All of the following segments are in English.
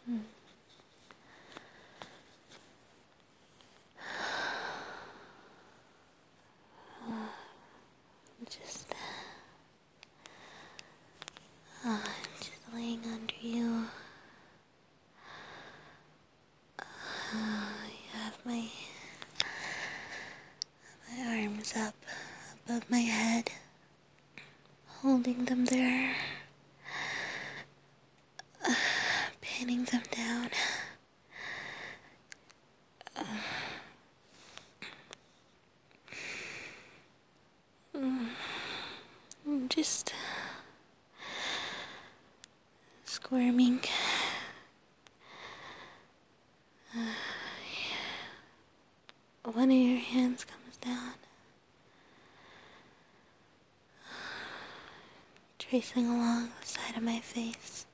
Just, just laying under you. You have my arms up above my head, holding them there, pinning them down. Just squirming. One of your hands comes down, tracing along the side of my face.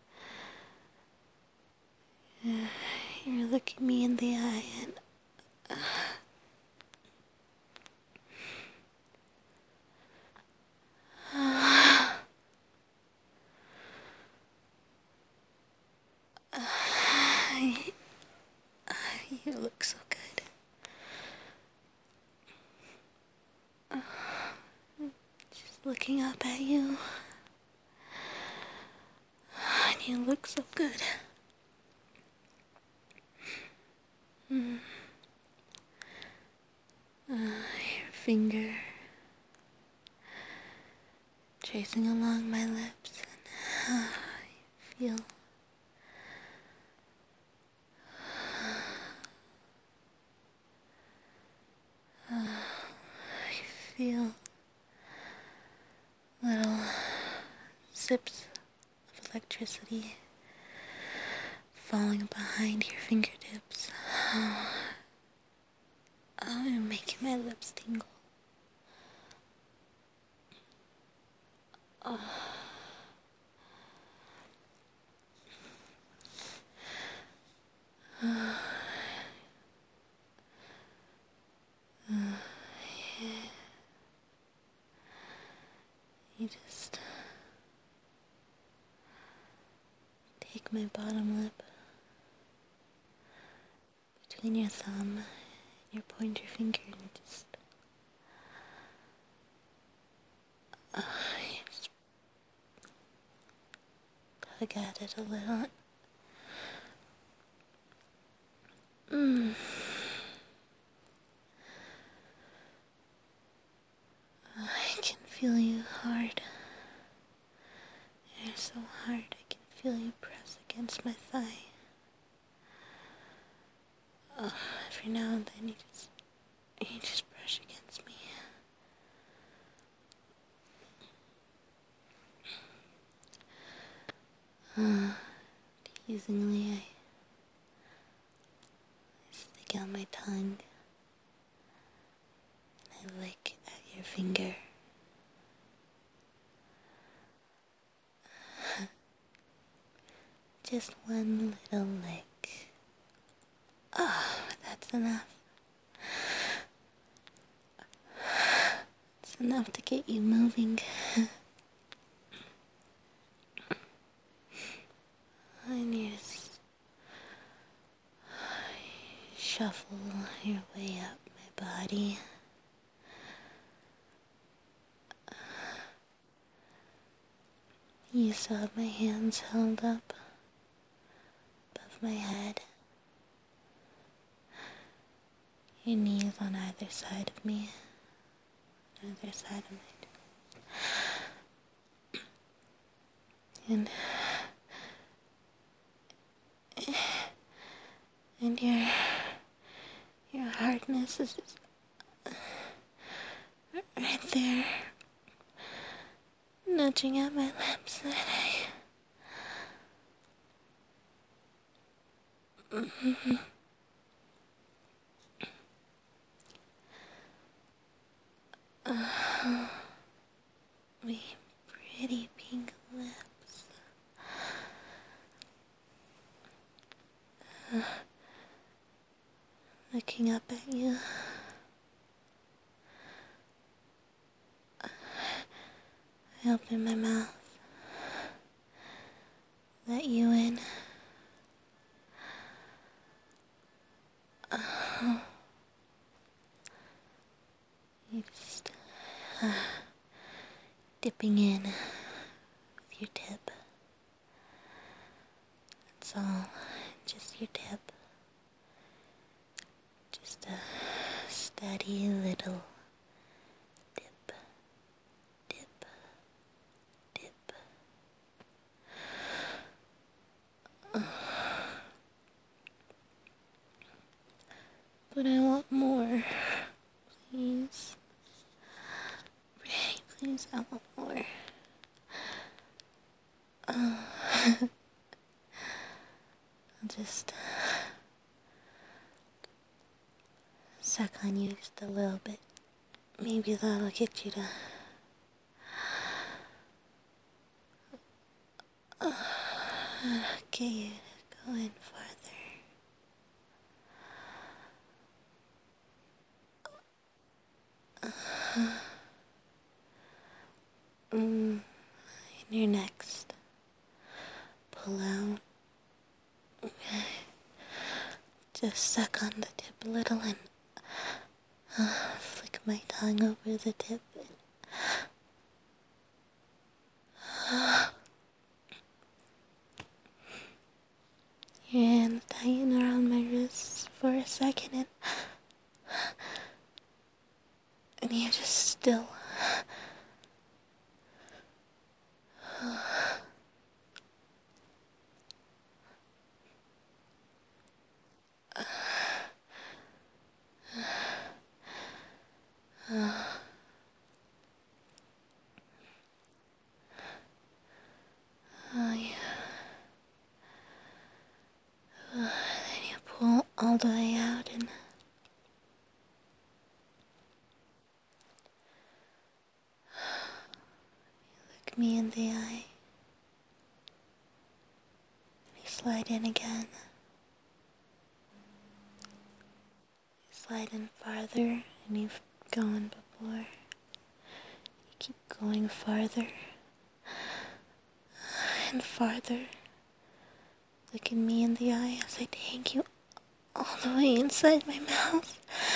You're looking me in the eye and you look so good. Just looking up at you. And you look so good. Your finger tracing along my lips, and I feel little sips of electricity falling behind your fingertips. You're making my lips tingle. You just take my bottom lip between your thumb and your pointer finger and just tug at it a little. I can feel you hard. You're so hard, I can feel you press against my thigh. Every now and then you just brush against me. Teasingly, I stick out my tongue and I lick at your finger. Just one little lick. That's enough. It's enough to get you moving. And you just shuffle your way up my body. You still have my hands held up above my head. Your knees on either side of me. Either side of my... And your hardness is just right there, nudging at my lips, and my pretty pink lips. Looking up at you. I open my mouth, let you in, tapping in with your tip. That's all. Just your tip. Just a steady little dip, dip, dip. But I want more. Please. Pretty, please, I want more. I'll just suck on you just a little bit. Maybe that'll get you to get you to go in farther. And your next pull out. Just suck on the tip a little and flick my tongue over the tip. Your hands tighten around my wrists for a second and you're just still. Oh yeah. Then you pull all the way out and look me in the eye. And you slide in again. You slide in farther and you've gone before. You keep going farther and farther. Looking me in the eye as I take you all the way inside my mouth.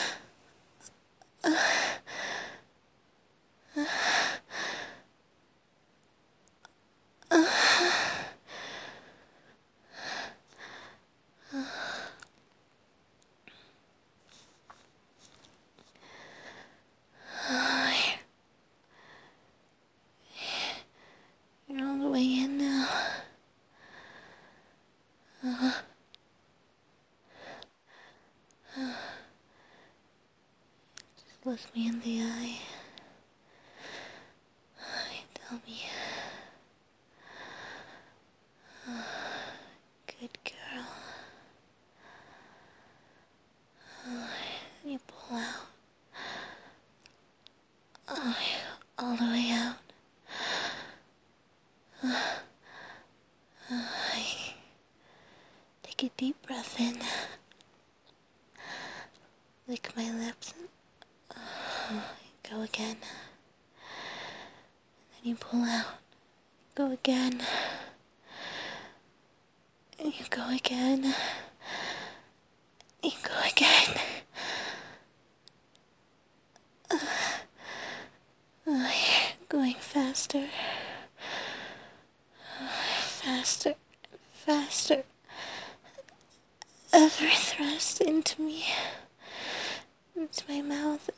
You're all the way in now. Just look me in the eye. Tell me. Good girl. And you pull out. All the way out. Take a deep breath in. Lick my lips. Go again. And then you pull out. Go again. And you go again. You go again. You're going faster. Faster. Faster. Every thrust into me. Into my mouth.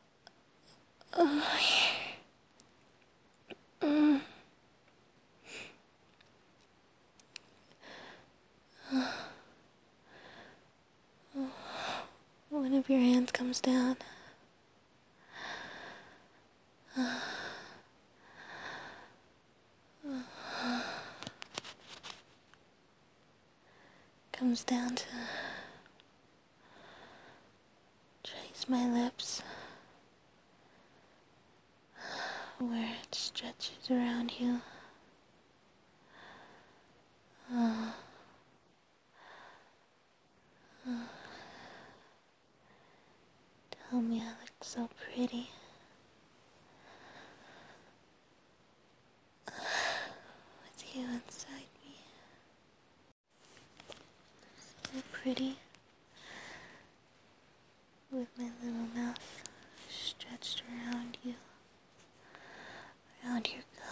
One of your hands comes down. Comes down to trace my lips where it stretches around you. Tell me I look so pretty. With you inside me. So pretty. With my little mouth stretched around you. Around your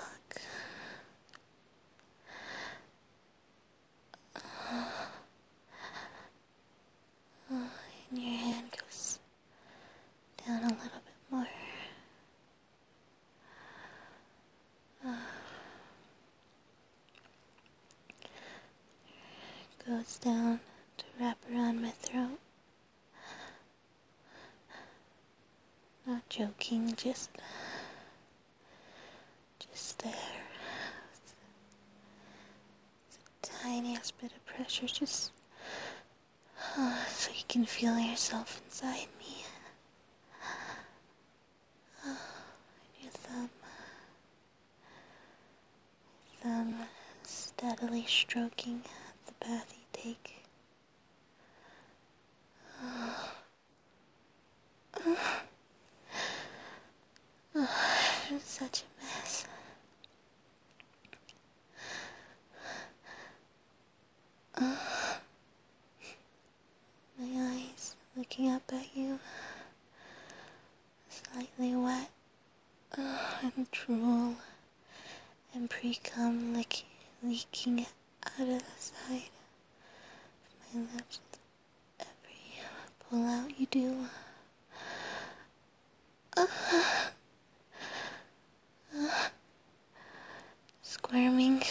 goes down to wrap around my throat. Not joking, just there. It's the tiniest bit of pressure, just so you can feel yourself inside me. And your thumb steadily stroking the path you take. It's such a mess. My eyes looking up at you, slightly wet, and drool and pre-cum leaking out of the side of my lips. Every pull out you do. Squirming.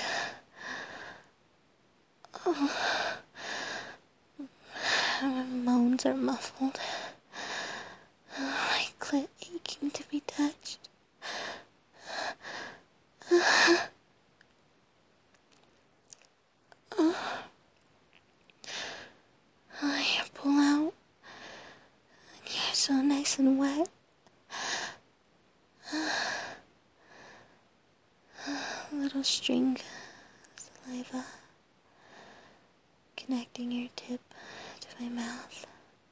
My moans are muffled. My clit aching to be touched. You pull out. You're so nice and wet. A little string of saliva connecting your tip to my mouth.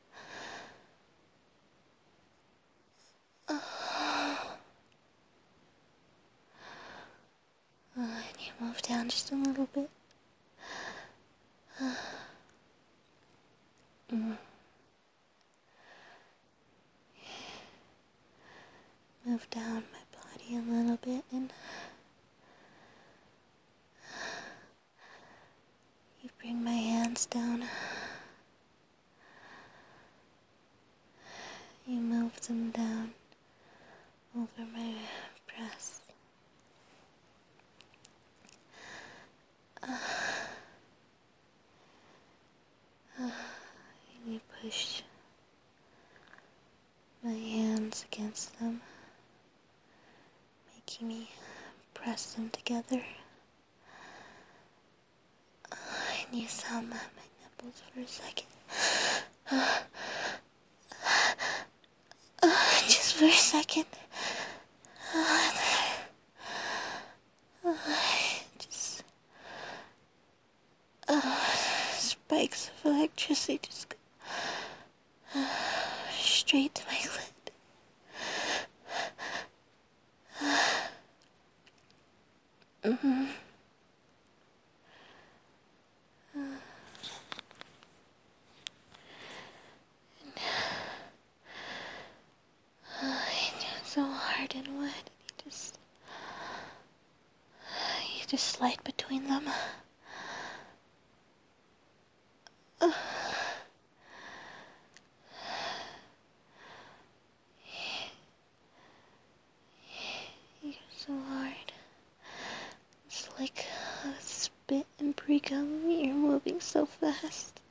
And you move down just a little bit. Move down my body a little bit, and you bring my hands down. You move them down over my breast. And you push my hands against them, making me press them together. And you thumb at my nipples for a second. Just for a second. Just spikes of electricity just go straight to my clit. It's so hard and wet, and you just slide between them. You're so hard. It's like a spit and pre-cum. You're moving so fast.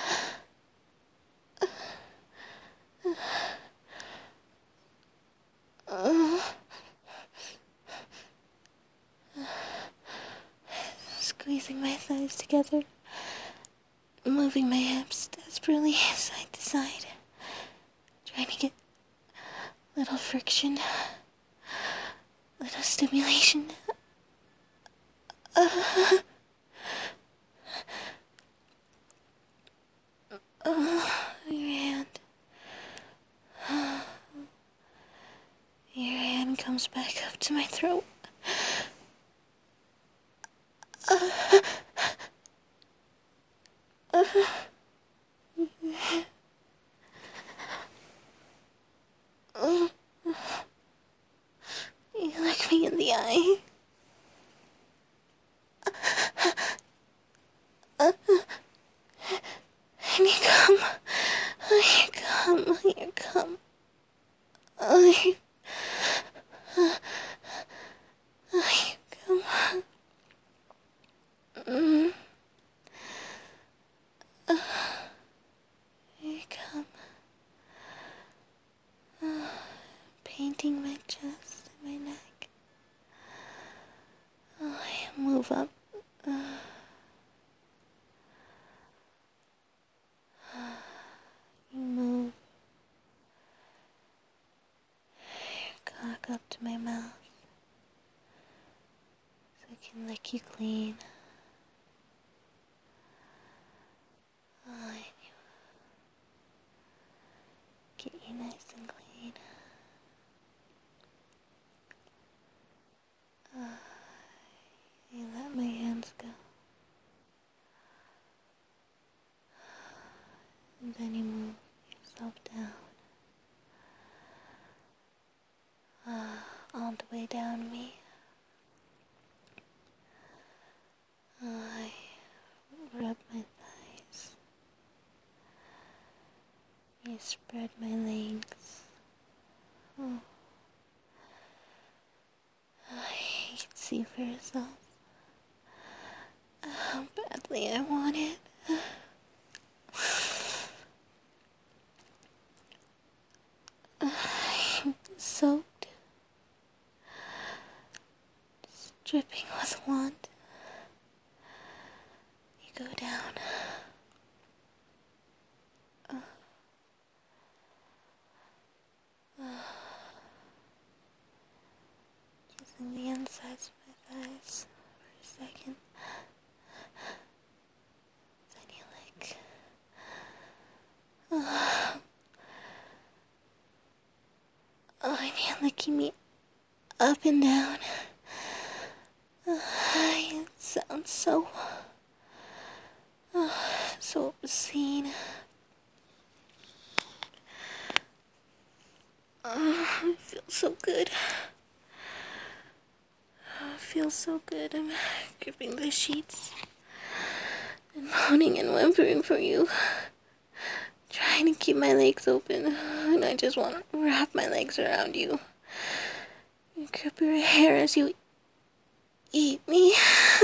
Squeezing my thighs together, moving my hips desperately side to side, trying to get little friction, little stimulation. Your hand comes back up to my throat. You look me in the eye. And you come. You come. You come. You come. up to my mouth so I can lick you clean. I get you nice and clean. You let my hands go. And then you move yourself down. All the way down me. I rub my thighs. You spread my legs. Oh. You can see for yourself how badly I want it. I'm soaked, just dripping with want. You go down. Kissing the insides of my thighs for a second. Then you lick. And you're licking me up and down. It sounds so obscene. It feels so good. It feels so good. I'm gripping the sheets and moaning and whimpering for you, trying to keep my legs open, and I just want to wrap my legs around you and grip your hair as you eat me.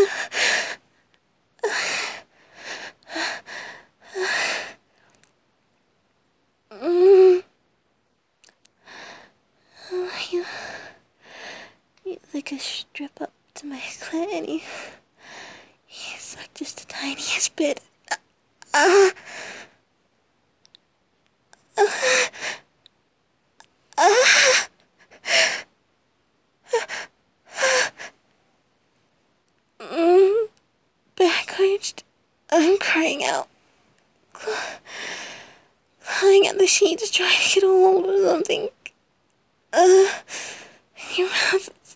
You lick a strip up to my clit and you suck just the tiniest bit. Back arched, I'm crying out, clawing at the sheets, trying to get a hold of something. Your mouth is,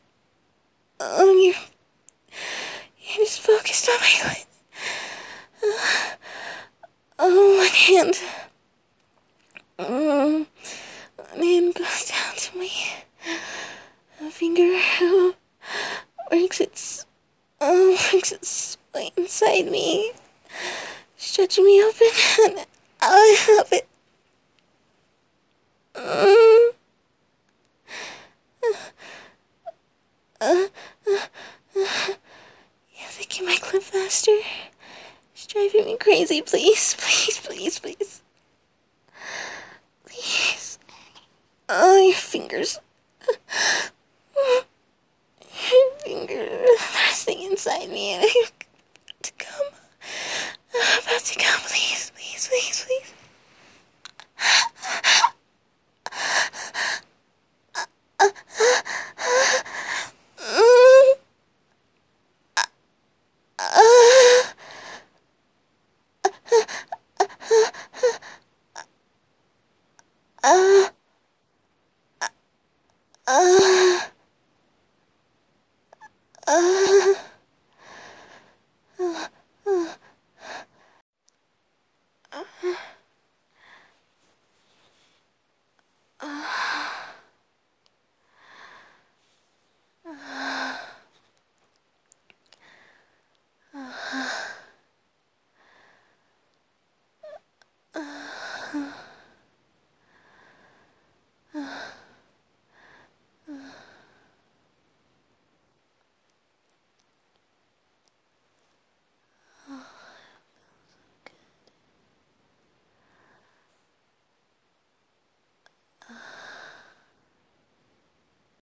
you're just focused on my clit. One hand. One hand goes down to my finger. Works its way inside me, stretching me open, and I love it. You're licking my clit faster. It's driving me crazy. Please, please, please, please. Please. Your fingers. Your fingers are thrusting inside me and